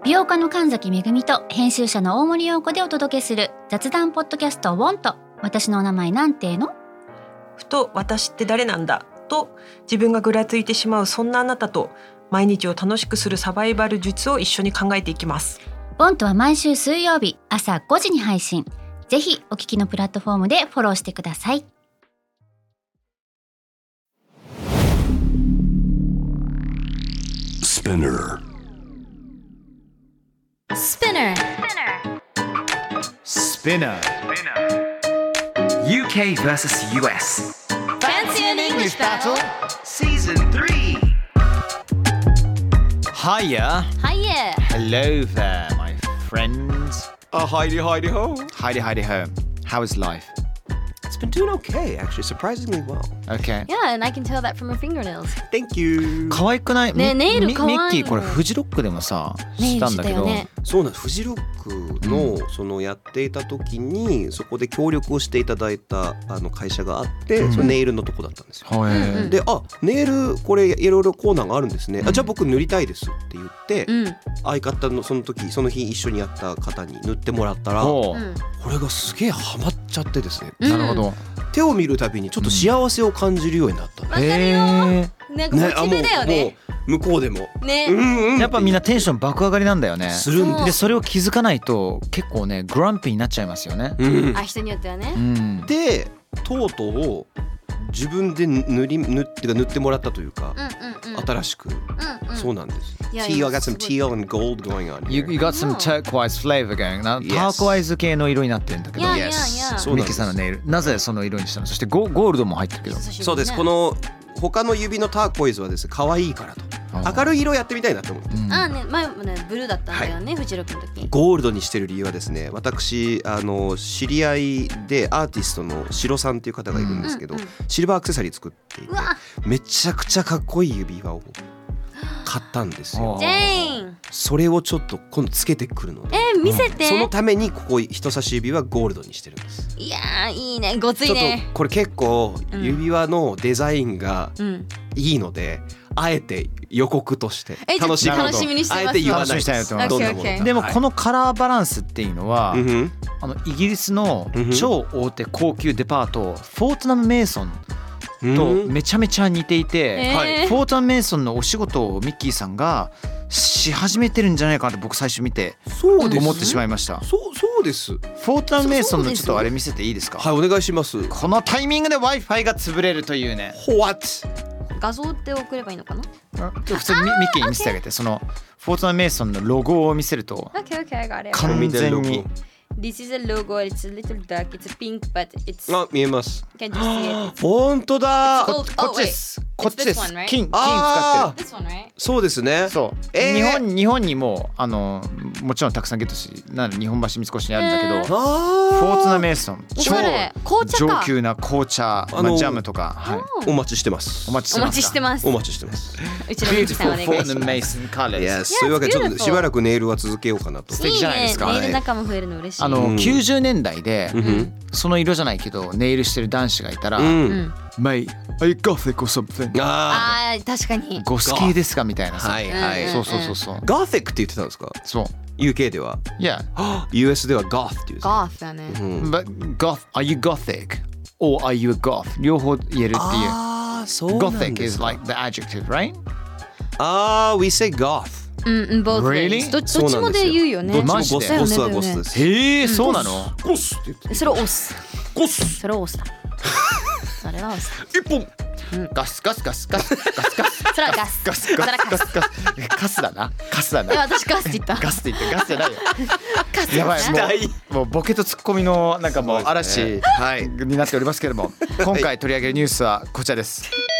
美容家の神崎めぐみと編集者の大森洋子でお届けする雑談ポッドキャストウォンと私のお名前なんての。 ふと私って誰なんだと自分がぐらついてしまうそんなあなたと毎日を楽しくするサバイバル術を一緒に考えていきます。 ウォンとは毎週水曜日朝5時に配信。ぜひお聞きのプラットフォームでフォローしてください。 Spinner UK versus US Fancy an English battle Season 3 Hiya. Hiya. Hello there, my friends. Heidi ho. Heidi ho. How is life? It's been doing okay, actually, surprisingly well. Okay. Yeah, and I can tell that from her fingernails. Thank you. 可愛くない？ ねネイル可愛いの。 ミッキーこれフジロックでもさネイルしたんだけど、 したよね。 そうなんです。フジロックのそのやっていた時にそこで協力をしていただいた会社があって、そのネイルのとこだったんですよ。 はい。 で、ネイルこれいろいろコーナーがあるんですね。じゃあ僕塗りたいですって言って、相方のその日一緒にやった方に塗ってもらったら、これがすげえハマっちゃってですね。 なるほど。 手を見るたびにちょっと幸せを感じるようになった。 わかるよ。ね、モチベだよね。 もう向こうでも。 ね。 やっぱみんなテンション爆上がりなんだよね。 するんでそれを気づかないと結構ねグランピーになっちゃいますよね。 あ、人によってはね。 でとうとう自分で塗ってもらったというか、新しく、そうなんです。I got some teal and gold going on You got some turquoise flavor going. ターコワイズ系の色になってるんだけど、 Yes. そうなんです。 ミッキーさんのネイルなぜその色にしたの？そしてゴールドも入ってるけど。 そうです。この他の指のターコイズはですね、可愛いからと。明るい色をやってみたいなと思って。 ね、前もねブルーだったんだよね、フジロックの時。 ゴールドにしてる理由はですね、私知り合いでアーティストのシロさんっていう方がいるんですけど、シルバーアクセサリー作っていて、めちゃくちゃかっこいい指輪を買ったんですよ。それをちょっと今度つけてくるので、 見せて。 そのためにここ人差し指はゴールドにしてるんです。 いやー、いいね、ごついちょっね。 とこれ結構指輪のデザインがいいので、あえて予告として楽しみにしてます。 あえて言わない楽しみにしたいなと思います。 どんなものか。 でもこのカラーバランスっていうのは、イギリスの超大手高級デパート、フォートナム・メイソンとめちゃめちゃ似ていて、フォートナム・メイソンのお仕事をミッキーさんがし始めてるんじゃないかなって僕最初見て思ってしまいました。 そうです。 フォートナム・メイソンのちょっとあれ見せていいですか？ はい、お願いします。 このタイミングで Wi-Fi が潰れるというね。 What？ 画像って送ればいいのかな？ 普通にミッキーに見せてあげて、そのフォートナム・メイソンのロゴを見せると Okay, I got it. 完全に。 This is a logo. It's a little dark. It's pink, but it's. あ、見えます。 Can you see it? 本当だ。 こっちです。こっちです。 It's this one, right? 金使ってる。 This one, right? そうですね。 そう。日本にももちろんたくさんゲットし、日本橋三越にあるんだけど、フォートナム・メイソン超上級な紅茶、ジャムとか、 お待ちしてます。 お待ちしてます。 お待ちしてます。 うちのミキさんお願いします。 Beautiful Fort Mason Colors。 そういうわけでちょっとしばらくネイルは続けようかなと。 素敵じゃないですか。 ネイル仲間増えるの嬉しい。 90年代でその色じゃないけどネイルしてる男子がいたら、Mate, are you gothic or something? ああ、確かに。 ゴス系ですかみたいなさ。 はいはい。 そう。 ゴシックって言ってたんですか？ そう。 UK では。 Yeah. US では Goth っていう。 Goth だね。 But Goth, are you gothic or are you a goth? 両方言えるっていう。 ああ、そうなんですか。 Gothic is like the adjective, right? We say goth. Both ways. どっちもで言うよね。 どっちもゴスはゴスです。 へえ、そうなの？ ゴスって言って。 それを押す。 ゴス。 それを押すだ。それは押す。 一本。 ガス。それはガス。カスだな。 いや、私ガスって言った。 ガスじゃないよ。やばい、もうボケとツッコミのなんかもう嵐になっておりますけれども、今回取り上げるニュースはこちらです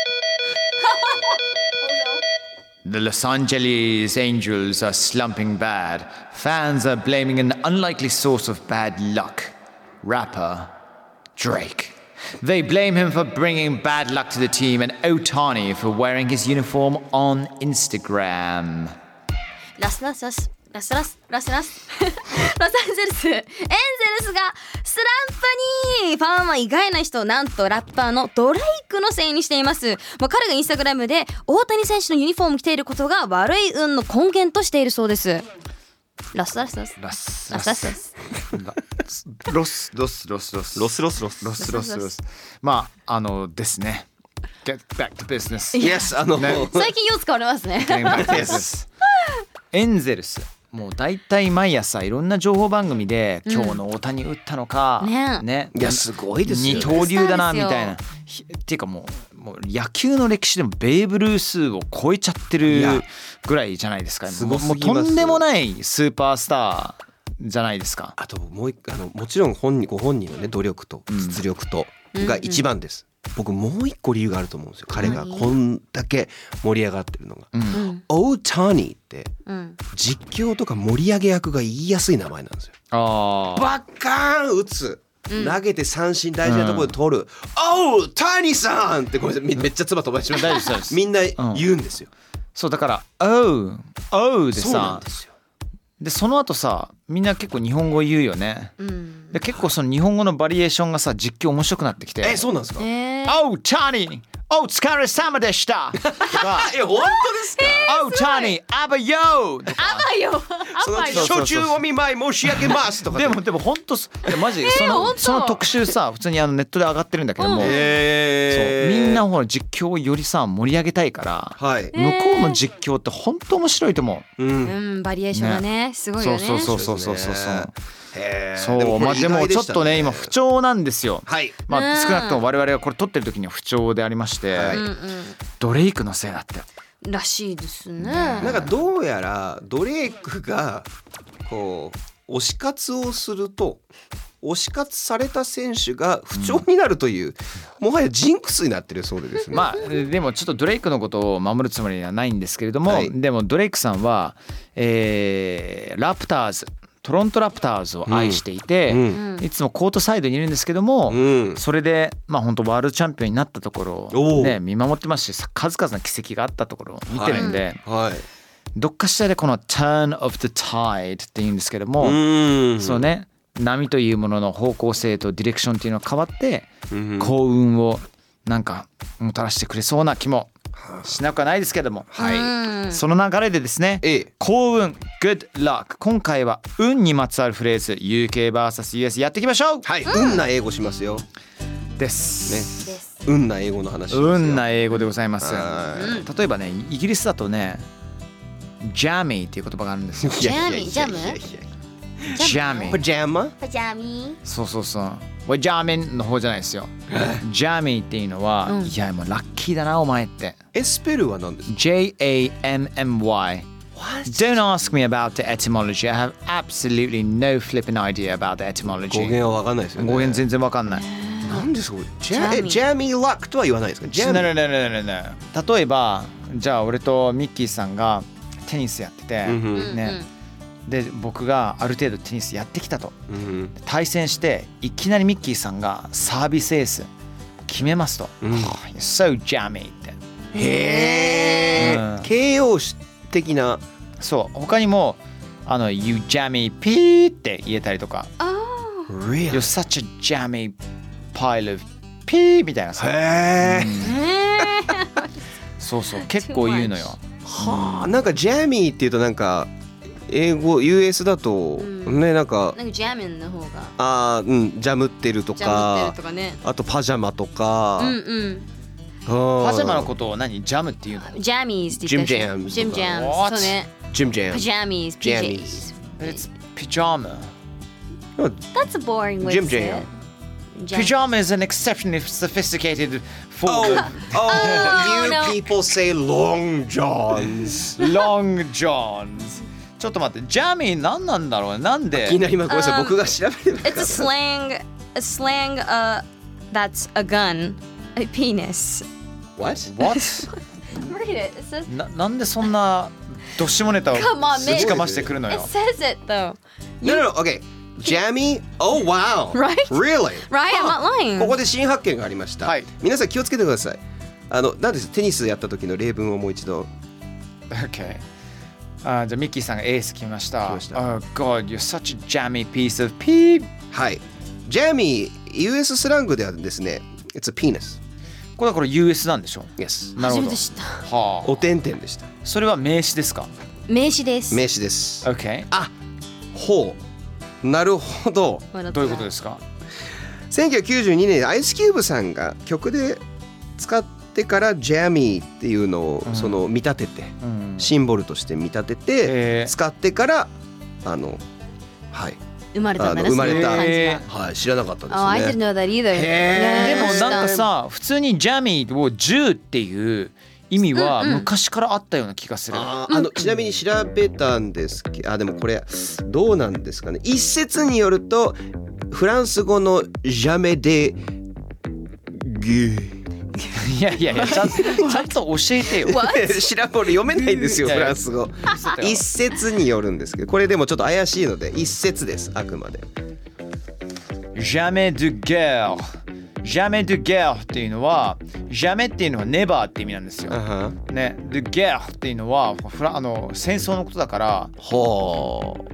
。The Los Angeles Angels are slumping bad. Fans are blaming an unlikely source of bad luck. Rapper Drake. They blame him for bringing bad luck to the team and Ohtani for wearing his uniform on Instagram. ロサンゼルスエンゼルスがスランプに。ファンは意外な人、なんとラッパーのドレイクのせいにしています。彼がインスタグラムで大谷選手のユニフォームを着ていることが悪い運の根源としているそうです。 ロスロスロスラスロスロスロスロスロスロスロスロスロスロスロスロスロスまあですね Get back to business Yes 最近よう使われますね Getting back to business エンゼルスもうだいたい毎朝いろんな情報番組で今日の大谷打ったのか、ねいやすごいですよね二刀流だなみたいなスっていうかもう野球の歴史でもベーブ・ルースを超えちゃってるぐらいじゃないですか。 すごすもうぎますとんでもないスーパースターじゃないですか。 あともう一個もちろんご本人のね努力と実力とが一番です、僕もう一個理由があると思うんですよ。彼がこんだけ盛り上がってるのが、オータニーって実況とか盛り上げ役が言いやすい名前なんですよ。 あーバッカーン打つ、投げて三振大事なところで取る、おうタニーさんってごめんなさいめっちゃ唾飛ばしました大丈夫ですみんな言うんですよ、 そうだから「おうおう」でそうなんさですよ。 でその後さみんな結構日本語言うよね、で結構その日本語のバリエーションがさ実況面白くなってきてそうなんですか、 おうタニーお疲れ様でしたとか本当ですか、 おうタニーあばよとかあばよそのあばよ初中お見舞い申し上げますとかでも本当いやマジ本当その特集さ普通にネットで上がってるんだけども、そうみんなほら実況をよりさ盛り上げたいから、 はい、 向こうの実況って本当面白いと思う。 バリエーションがねすごいよね。 そうそうまあでもちょっとね今不調なんですよ。 はいまあ少なくとも我々がこれ撮ってる時には不調でありまして、ドレイクのせいだって。 らしいですね。 なんかどうやらドレイクがこう推し活をすると推し活された選手が不調になるという、もはやジンクスになってるそうでですね。 まあでもちょっとドレイクのことを守るつもりはないんですけれども、 はいでもドレイクさんは、ラプターズトロントラプターズを愛していて、いつもコートサイドにいるんですけども、それでまあ本当ワールドチャンピオンになったところを、ね、見守ってますし数々の奇跡があったところを見てるんで、 はい、 どっかしらでこの Turn of the Tide っていうんですけども、そうね波というものの方向性とディレクションっていうのが変わって、幸運をなんかもたらしてくれそうな気もしなくはないですけども、その流れでですね、幸運 Good luck 今回は運にまつわるフレーズ UKVS.US やっていきましょう。 はい、運な英語しますよですね。運な英語の話しますよ。 運な英語でございます。例えばねイギリスだとねジャミーっていう言葉があるんですよ。 ジャミジャムジャミーパジャマパジャミそうジャーミンの方じゃないですよ。ジャミーっていうのは、いやもうラッキーだなお前って。 スペルは何ですか？ JAMMY Don't ask me about the etymology. I have absolutely no flipping idea about the etymology. 語源は分かんないですよね。 語源全然わかんない。 なんですかこれ？ジャミーラックとは言わないですか？ジャミー。 例えばじゃあ俺とミッキーさんがテニスやってて、ね、で僕がある程度テニスやってきたと、対戦していきなりミッキーさんがサービスエース決めますと、So jammy って。 へー、形容詞的な。 そう他にもYou jammy P って言えたりとか、You're such a jammy pile of P みたいなさ。そう結構言うのよ。 はあ、なんかジャミーっていうとなんか英語 US だとねなんかジャミンの方がジャムってるとか、あとパジャマとか、 パジャマのことを何ジャムっていうの？ ジャミーズって言ったりジムジャムそうね。 ジムジャムパジャミーズ PJs It's pajama. That's a boring way Jim to say jam. it. Pajama is an exceptionally sophisticated form of You people say long johns. long johns. ちょっと待って、ジャミー何なんだろうね。なんで？ 気になります。ごめんなさい、僕が調べてる。 It's a slang that's a gun, a penis. What? Read it. It says なんでそんなどしもネタを Come on, man. ぶちかましてくるの It よ。 says it though. No, okay. Jammy? Oh wow. Right? Really? Right? I'm not lying. ここで新発見がありました。 はい皆さん気をつけてください。なんですテニスやった時の例文をもう一度。 Okay. じゃあミッキーさんがエース決めました。 決めました Oh God, you're such a jammy piece of pee. はい。Jammy、US スラングではですね、It's a penis. これはUS なんでしょ？ Yes。 なるほど初めて。知った。 はあ。 お点々でした。 それは名詞ですか？ 名詞です。 名詞です。 Okay. あ、 ほう、なるほど。 どういうことですか？ 1992年アイスキューブさんが曲で使ってからジャミーっていうのをその見立てて、シンボルとして見立てて使ってからはい生まれたんだね。 生まれた、 その感じがはい、知らなかったですね。 I didn't know that either. でもなんかさ、普通にジャミーを銃っていう意味は昔からあったような気がする。 ちなみに調べたんですけど、でもこれどうなんですかね。一説によるとフランス語のジャメでいやちゃんと教えてよ。 読めないんですよいやいやフランス語。一説によるんですけど、これでもちょっと怪しいので一説です、あくまで。 jamais de guerre jamais de guerre っていうのは jamais っていうのは never って意味なんですよ。ね、de guerre っていうのは戦争のことだから。 ほう。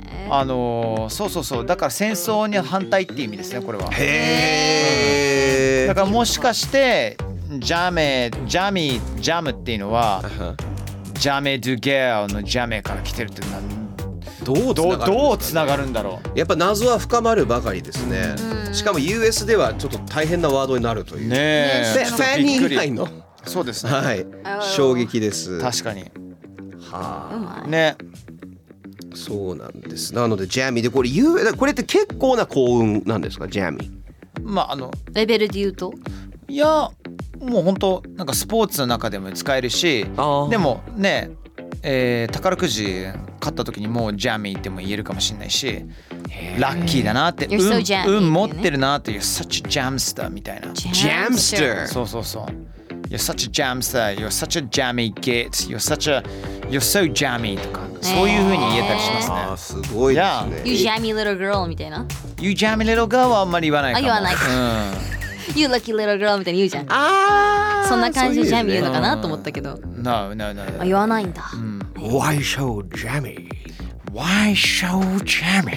そうだから戦争に反対っていう意味ですね、これは。 へえ。 だからもしかしてジャムっていうのはジャメ・ドゥ・ゲアのジャメから来てるってどうつながるんだろう。 やっぱ謎は深まるばかりですね。しかも US ではちょっと大変なワードになるというねえ。 ファニー以外のそうですね。 はい、衝撃です。 確かに。 はあ、 ね。 そうなんです。なのでジャミーでこれって結構な幸運なんですか、ジャミー。 まあレベルで言うと、 いやもう本当なんかスポーツの中でも使えるし、でもね、宝くじ買った時にもうジャミーっても言えるかもしれないし、ラッキーだなって、 You're so jammy 運持ってるなっていう such a jamster みたいな。 Jamster。 そう。You're such a jamster, you're such a jammy git, you're so jammy とか、そういう風に言えたりしますね。 すごいですね。 You jammy little girl みたいな。 You jammy little girl はあんまり言わないかも。 言わないか。You lucky little girl みたいに言うじゃん。そんな感じでジャミー言うのかなと思ったけど。 No 言わないんだ。 Why so jammy? Why so jammy?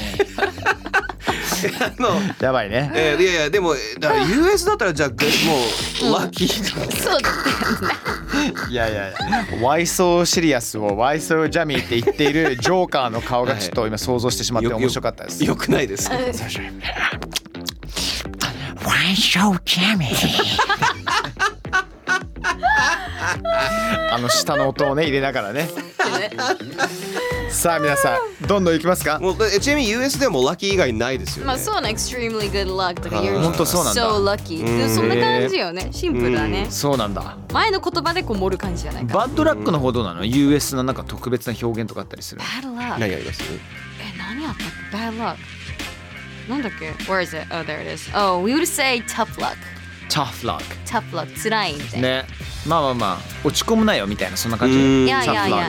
やばいね。 いやでもだから US だったらじゃあもうラッキー。 そうだったよね。 いや Why so serious を Why so jammy って言っているジョーカーの顔がちょっと今想像してしまって面白かったです。 よくないです。 Why so jammy? 下の音をね入れながらね。さあ皆さんどんどんいきますか。 もうちなみに US でもラッキー以外ないですよね。 まあそうね、extremely good luck とか言う。 本当そうなんだ。 So lucky。でもそんな感じよね。シンプルだね。 そうなんだ。 前の言葉でこう盛る感じじゃないか。 バッドラックの方どうなの？ US のなんか特別な表現とかあったりする？ Bad luck。 何あります？ 何あったっけ？ Bad luck。なんだっけ？ Where is it? Oh, there it is. Oh, we would say tough luck. Tough luck。 tough luck。辛いみたいな。 ね。まあ落ち込むなよみたいなそんな感じ。 いや。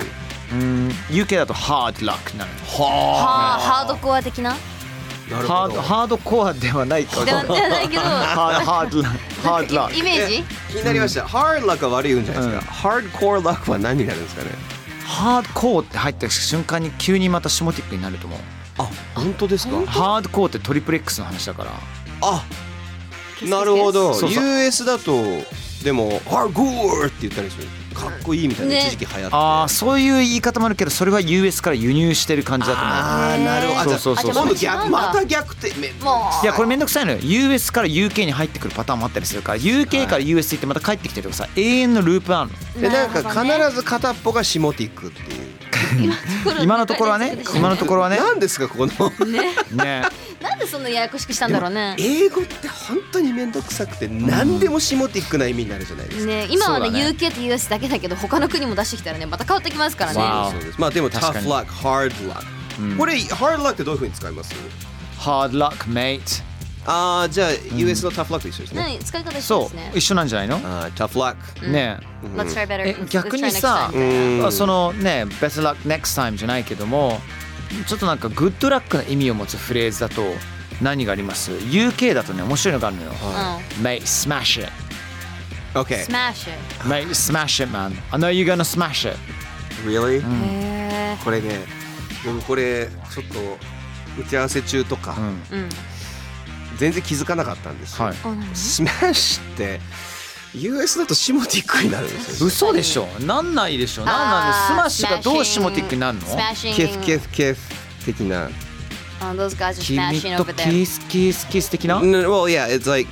UK だと hard luck なの。 ハードコア的な？ ハードコアではないか。 ではないけど。 hard luck。 イメージ？ 気になりました。hard luck は悪い運じゃないですか。hardcore luck は何になるんですかね。 ハードコアって入った瞬間に急にまたシモティックになると思う。 あ、本当ですか。 ハードコアってトリプル X の話だから。 あ、なるほど。 そう US だとでもハードコアって言ったりする。かっこいいみたいな一時期流行って。 ああ、そういう言い方もあるけど、それは US から輸入してる感じだと思う。 ああ、なるほど。 そう今度逆、また逆って。 いやこれめんどくさいのよ。 US から UK に入ってくるパターンもあったりするから、 UK から US 行ってまた帰ってきてるとかさ、永遠のループあるの。 でなんか必ず片っぽがシモティックっていう。 今のところはね。 何ですかこのね。 なんでそんなややこしくしたんだろうね。 英語って本当にめんどくさくて何でもシモティックな意味になるじゃないですか。 ね、今はね UK と US だけだけど他の国も出してきたらねまた変わってきますからね。 そうです。まあでも tough luck, hard luck。これ hard luck ってどういう風に使います？ Hard luck mate。 ああ、じゃあ US の tough luck と一緒ですね。 何使い方一緒そですね。 う一緒なんじゃないの？ tough luck。 ね。 Let's try better。 逆にさ、そのね better luck next time じゃないけども、ちょっとなんかグッドラックな意味を持つフレーズだと何があります？ UK だとね面白いのがあるのよ。Mate smash it。 Okay。 Smash it。 Mate smash it man。 I know you're gonna smash it。 Really？ へこれね、僕これちょっと打ち合わせ中とか全然気づかなかったんですよ。スマッシュって US だとシモティックになるんですよ。 嘘でしょ。なんないでしょ。なんでスマッシュがどうシモティックになるの？ キフキフキフ。 的な。 Those guys are 君 smashing と over キ there. スキスキス的な No, well, yeah, it's like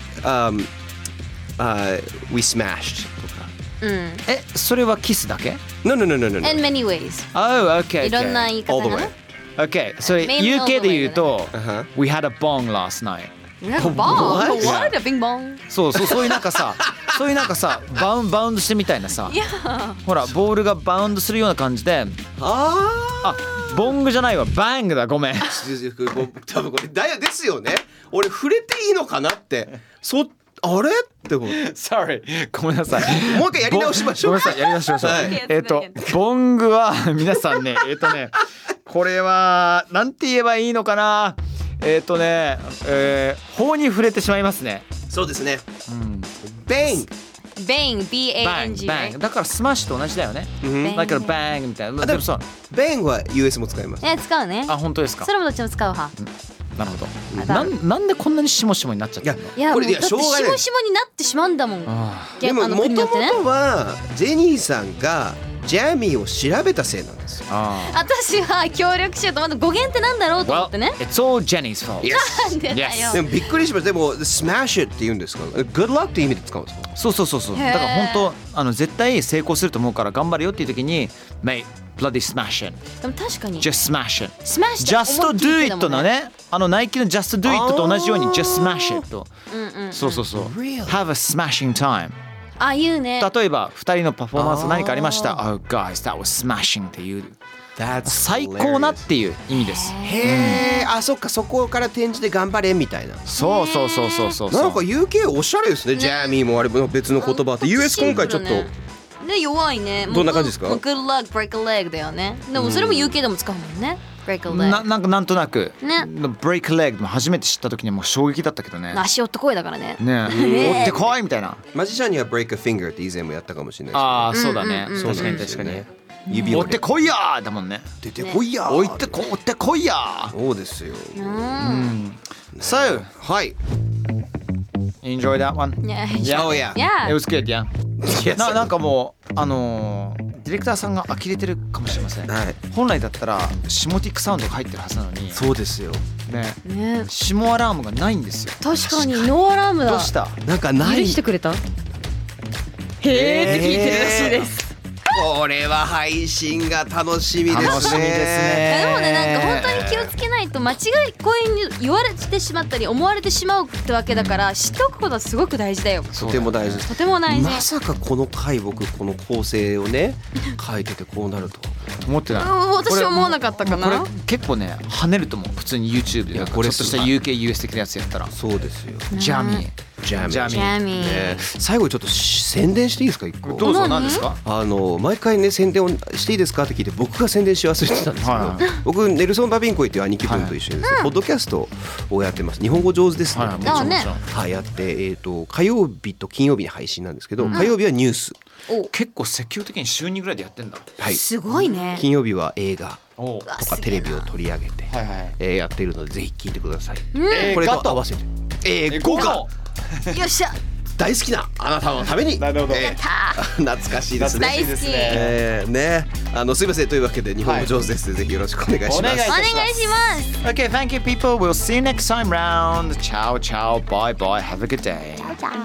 we smashed とか。 え、それはキスだけ No, no, no, no, no, no. In many ways. Oh, okay, いろんな okay. 言い方 All the が way. ね。 Okay, それ Mainly all the UK で言うと Uh-huh. We had a bong last night. We have a ball. What? What? A bing bong. そういうなんかさそういうなんかさバウンドしてみたいなさ Yeah. ほらボールがバウンドするような感じであボングじゃないわバングだごめん多分これだよですよね。俺触れていいのかなって。あれって思う。 Sorry ごめんなさいもう一回やり直しましょう。 ごめんなさいやり直しましょう、 はいボングは皆さんねこれはなんて言えばいいのかな法に触れてしまいますね。 そうですね。ベン。 Bang. B-A-N-G. バンだからスマッシュと同じだよね。だからバンみたいな。でもさベンは US も使います。 使うね。 あ本当ですか。 それもどっちも使う派。 なるほど。なんでこんなにしもしもになっちゃったの？ いや、 これもうだってしもしもになってしまうんだもん。 でももともと国によってね。 はジェニーさんがジャミーを調べたせいなんですよ。 私は協力しようと思って語源ってなんだろうと思ってね。 It's all Jenny's fault. なんでだよ。 Yes. でもびっくりしました。でも smash it って言うんですか。Good luck って意味で使うんですか。 そうだから本当絶対成功すると思うから頑張れよっていう時に Mate, bloody smash it. でも確かに Just smash it. Smash って Just 思いっきり do 言ってた it もんのねナイキの Just do it と同じように Just smash it とそう Really? Have a smashing time 言うね。 例えば2人のパフォーマンス何かありました Oh guys, that was smashing っていう最高なっていう意味ですへえ、そっか、そこから転じて頑張れみたいな。 そうなんか UK おしゃれですね。ジャミーもあれも別の言葉って US 今回ちょっとで弱いね。 どんな感じですか？ もう Good luck, break a leg だよね。でもそれも UK でも使うもんね。break a leg。 なんとなくね break a leg も初めて知った時にはもう衝撃だったけどね足折ってこいだからね。 ね追ってこいみたいなマジシャンには break a finger って以前もやったかもしれないですけど。 そうだね確かに確かに指を追ってこいやーだもんね出てこいや追ってこいやーそうですよ。 So はい。 enjoy that one? Yeah. Oh yeah. Yeah. It was good, yeah. なんかもうディレクターさんが呆れてるかもしれません、 はい。 本来だったらシモティックサウンドが入ってるはずなのにそうですよ。 ねね。 シモアラームがないんですよ確かにノーアラームだ。 どうしたなんかない許してくれた？へーって聞いてるらしいです。 これは配信が楽しみですね。 楽しみですねでもね、なんか本当に気をつけないと間違い声に言われてしまったり思われてしまうってわけだから知っておくことはすごく大事だよ。 とても大事です。 とても大事。 まさかこの回僕この構成をね書いててこうなると思ってない私思わなかったかな。 これ結構ね跳ねると思う普通に YouTube でなんかちょっとした UK-US 的なやつやったらそうですよ。 ジャミージャミージャミー、 ね、最後にちょっと宣伝していいですか一個。 どうぞ何ですか毎回ね宣伝をしていいですかって聞いて僕が宣伝し忘れてたんですけど、 はい僕ネルソン・バビンコイっていう兄貴分と一緒にですね、ポッドキャストをやってます。日本語上手ですね、 はいもちろんもちろんはい、やって火曜日と金曜日に配信なんですけど、火曜日はニュース、 結構積極的に週2ぐらいでやってんだはい、 すごいね。 金曜日は映画おとかテレビを取り上げて、 はいはいやっているのでぜひ聞いてください。 映画これと合わせて豪華よっしゃ。 大好きなあなたのために。 なるほど懐かしいですね。 大好き。 ね、すいませんというわけで日本語上手です、ぜひよろしくお願いします。 お願いしお願いします。 Okay, thank you people. We'll see you next time round. Ciao, ciao, bye, bye. Have a good day.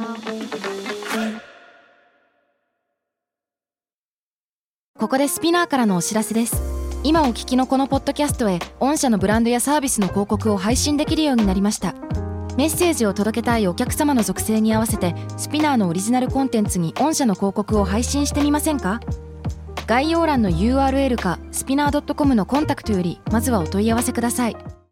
ここでスピナーからのお知らせです。今お聞きのこのポッドキャストへ御社のブランドやサービスの広告を配信できるようになりました。メッセージを届けたいお客様の属性に合わせてスピナーのオリジナルコンテンツに御社の広告を配信してみませんか？概要欄の URL かスピナー .com のコンタクトよりまずはお問い合わせください。